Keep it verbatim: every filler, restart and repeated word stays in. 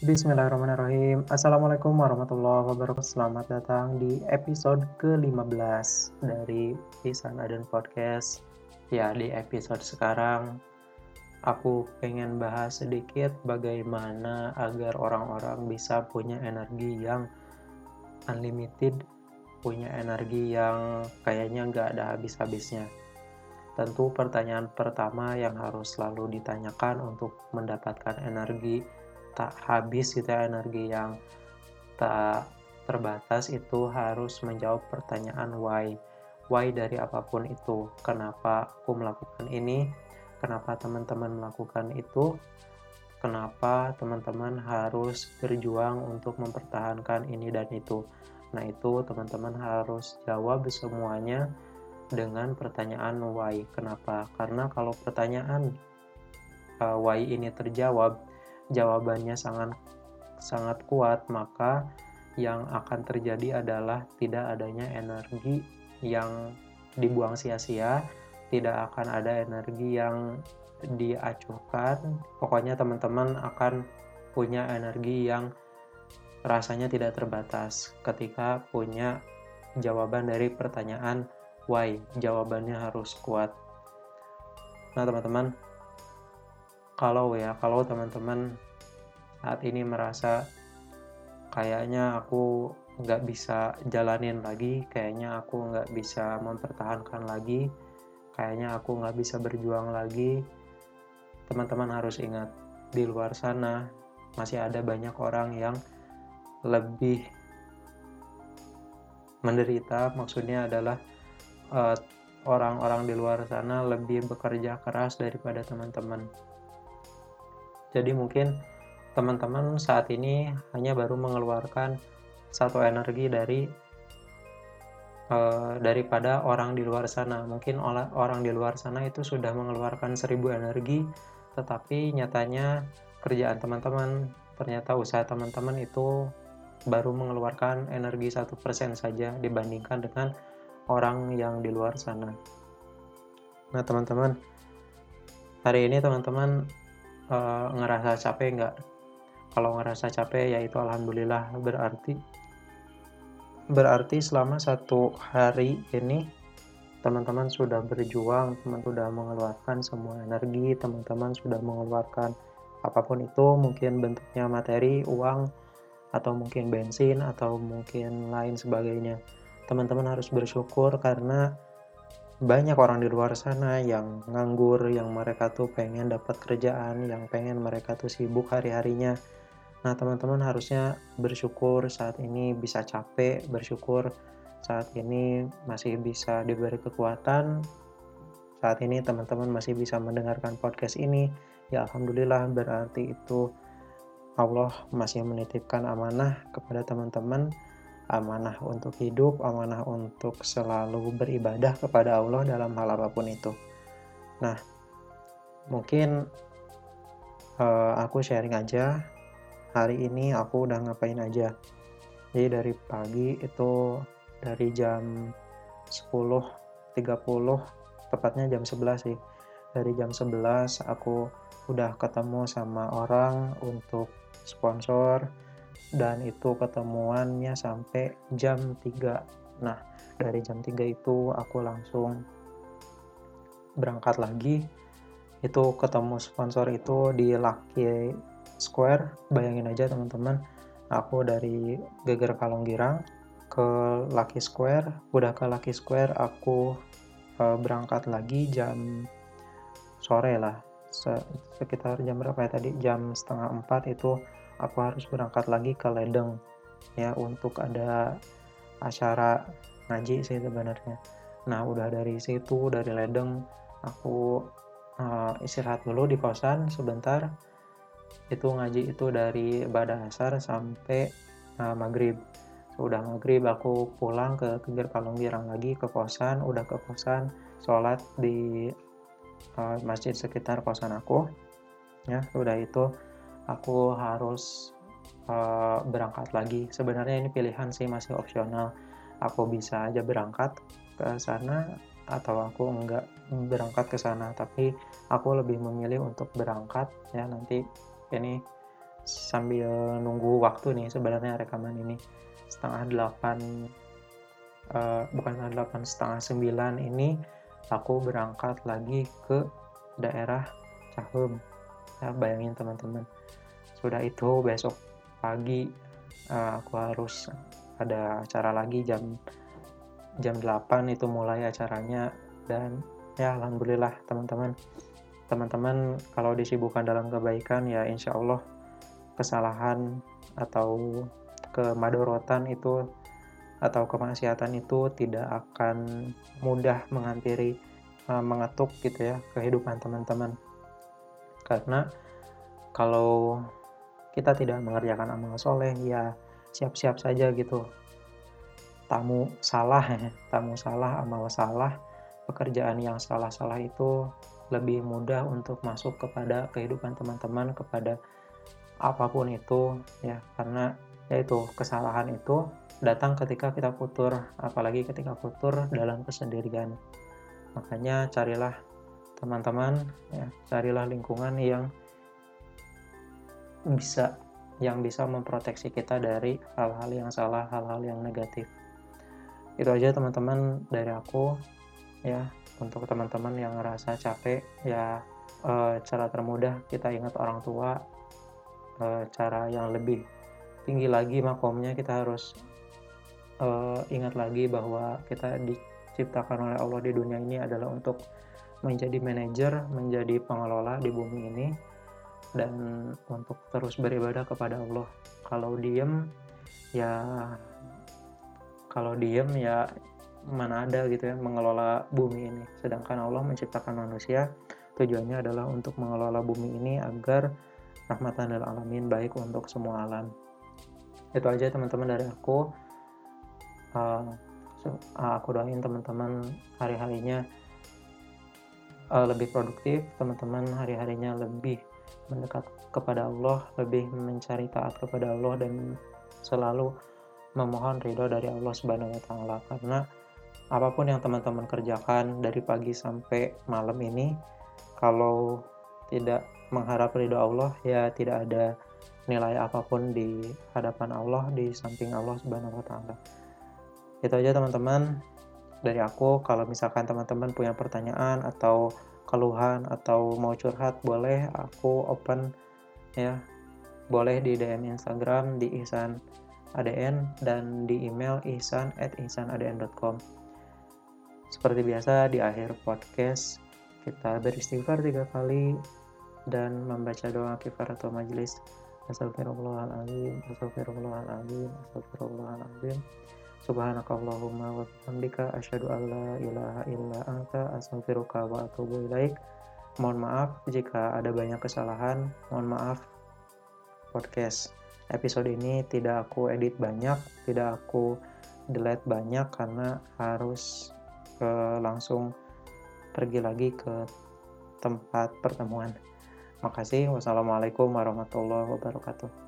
Bismillahirrahmanirrahim. Assalamualaikum warahmatullahi wabarakatuh. Selamat datang di episode kelima belas dari Lisan Aden Podcast. Ya, di episode sekarang aku pengen bahas sedikit bagaimana agar orang-orang bisa punya energi yang unlimited, punya energi yang kayaknya nggak ada habis-habisnya. Tentu pertanyaan pertama yang harus selalu ditanyakan untuk mendapatkan energi tak habis gitu ya, energi yang tak terbatas itu harus menjawab pertanyaan why. Why dari apapun itu. Kenapa aku melakukan ini? Kenapa teman-teman melakukan itu? Kenapa teman-teman harus berjuang untuk mempertahankan ini dan itu? Nah, itu teman-teman harus jawab semuanya dengan pertanyaan why. Kenapa? Karena kalau pertanyaan uh, why ini terjawab, jawabannya sangat sangat kuat, maka yang akan terjadi adalah tidak adanya energi yang dibuang sia-sia, tidak akan ada energi yang diacuhkan. Pokoknya teman-teman akan punya energi yang rasanya tidak terbatas ketika punya jawaban dari pertanyaan why. Jawabannya harus kuat. Nah, teman-teman, kalau ya, kalau teman-teman saat ini merasa kayaknya aku nggak bisa jalanin lagi, kayaknya aku nggak bisa mempertahankan lagi, kayaknya aku nggak bisa berjuang lagi, teman-teman harus ingat, di luar sana masih ada banyak orang yang lebih menderita. Maksudnya adalah uh, orang-orang di luar sana lebih bekerja keras daripada teman-teman. Jadi mungkin teman-teman saat ini hanya baru mengeluarkan satu energi dari uh, daripada orang di luar sana. Mungkin orang di luar sana itu sudah mengeluarkan seribu energi, tetapi nyatanya kerjaan teman-teman, ternyata usaha teman-teman itu baru mengeluarkan energi satu persen saja dibandingkan dengan orang yang di luar sana. Nah, teman-teman, hari ini teman-teman uh, ngerasa capek nggak? Kalau ngerasa capek, yaitu alhamdulillah, berarti berarti selama satu hari ini teman-teman sudah berjuang, teman sudah mengeluarkan semua energi, teman-teman sudah mengeluarkan apapun itu, mungkin bentuknya materi, uang, atau mungkin bensin, atau mungkin lain sebagainya. Teman-teman harus bersyukur karena banyak orang di luar sana yang nganggur, yang mereka tuh pengen dapat kerjaan, yang pengen mereka tuh sibuk hari-harinya. Nah, teman-teman harusnya bersyukur saat ini bisa capek, bersyukur saat ini masih bisa diberi kekuatan, saat ini teman-teman masih bisa mendengarkan podcast ini. Ya, alhamdulillah, berarti itu Allah masih menitipkan amanah kepada teman-teman, amanah untuk hidup, amanah untuk selalu beribadah kepada Allah dalam hal apapun itu. Nah, mungkin uh, aku sharing aja hari ini aku udah ngapain aja. Jadi dari pagi itu dari jam sepuluh tiga puluh, tepatnya jam sebelas sih. Dari jam sebelas aku udah ketemu sama orang untuk sponsor, dan itu ketemuannya sampai jam tiga. Nah, dari jam tiga itu aku langsung berangkat lagi. Itu ketemu sponsor itu di Lucky Square. Bayangin aja teman-teman, aku dari Geger Kalonggirang ke Lucky Square. Udah ke Lucky Square aku uh, berangkat lagi jam sore lah, sekitar jam berapa ya tadi, jam setengah empat itu aku harus berangkat lagi ke Ledeng ya, untuk ada acara ngaji sih sebenarnya. Nah, udah dari situ, dari Ledeng aku uh, istirahat dulu di kosan sebentar. Itu ngaji itu dari Ba'da Asar sampai uh, maghrib. Udah maghrib aku pulang ke Geger Kalonggirang lagi ke kosan. Udah ke kosan, sholat di uh, masjid sekitar kosan aku ya. Udah itu aku harus uh, berangkat lagi. Sebenarnya ini pilihan sih, masih opsional. Aku bisa aja berangkat ke sana atau aku enggak berangkat ke sana, tapi aku lebih memilih untuk berangkat ya. Nanti ini sambil nunggu waktu nih sebenarnya rekaman ini. Setengah delapan, eee, bukan setengah delapan, setengah sembilan ini aku berangkat lagi ke daerah Cahem. Ya bayangin teman-teman. Sudah itu besok pagi, eee, aku harus ada acara lagi jam jam delapan itu mulai acaranya dan ya alhamdulillah teman-teman. Teman-teman kalau disibukkan dalam kebaikan ya insya Allah kesalahan atau kemadorotan itu atau kemaksiatan itu tidak akan mudah menghampiri, eee, mengetuk gitu ya kehidupan teman-teman. Karena kalau kita tidak mengerjakan amal soleh ya siap-siap saja gitu. Tamu salah ya, tamu salah, amal salah, pekerjaan yang salah-salah itu lebih mudah untuk masuk kepada kehidupan teman-teman, kepada apapun itu ya, karena yaitu kesalahan itu datang ketika kita futur, apalagi ketika futur dalam kesendirian. Makanya carilah teman-teman ya, carilah lingkungan yang bisa yang bisa memproteksi kita dari hal-hal yang salah, hal-hal yang negatif. Itu aja teman-teman dari aku ya. Untuk teman-teman yang ngerasa capek ya, e, cara termudah kita ingat orang tua. E, cara yang lebih tinggi lagi makomnya kita harus e, ingat lagi bahwa kita diciptakan oleh Allah di dunia ini adalah untuk menjadi manajer, menjadi pengelola di bumi ini, dan untuk terus beribadah kepada Allah. Kalau diem ya kalau diem ya mana ada gitu ya mengelola bumi ini. Sedangkan Allah menciptakan manusia tujuannya adalah untuk mengelola bumi ini agar rahmatan lil alamin, baik untuk semua alam. Itu aja teman-teman dari aku. Uh, so, uh, aku doain teman-teman hari-harinya uh, lebih produktif, teman-teman hari-harinya lebih mendekat kepada Allah, lebih mencari taat kepada Allah dan selalu memohon ridho dari Allah Subhanahu wa taala. Karena apapun yang teman-teman kerjakan dari pagi sampai malam ini, kalau tidak mengharap ridho Allah ya tidak ada nilai apapun di hadapan Allah, di samping Allah Subhanahu wa taala. Itu aja teman-teman dari aku. Kalau misalkan teman-teman punya pertanyaan atau keluhan atau mau curhat, boleh, aku open ya. Boleh di D M Instagram di ihsan A D N dan di email ihsan at ihsan a d n dot com. Seperti biasa di akhir podcast kita beristighfar tiga kali dan membaca doa kifaratul majlis. Astagfirullahaladzim, astagfirullahaladzim, astagfirullahaladzim. Subhanakallahumma wa bihamdika asyhadu an la ilaha illa anta astaghfiruka wa atubu ilaik. Mohon maaf jika ada banyak kesalahan. Mohon maaf podcast episode ini tidak aku edit banyak, tidak aku delete banyak karena harus uh, langsung pergi lagi ke tempat pertemuan. Makasih. Wassalamualaikum warahmatullahi wabarakatuh.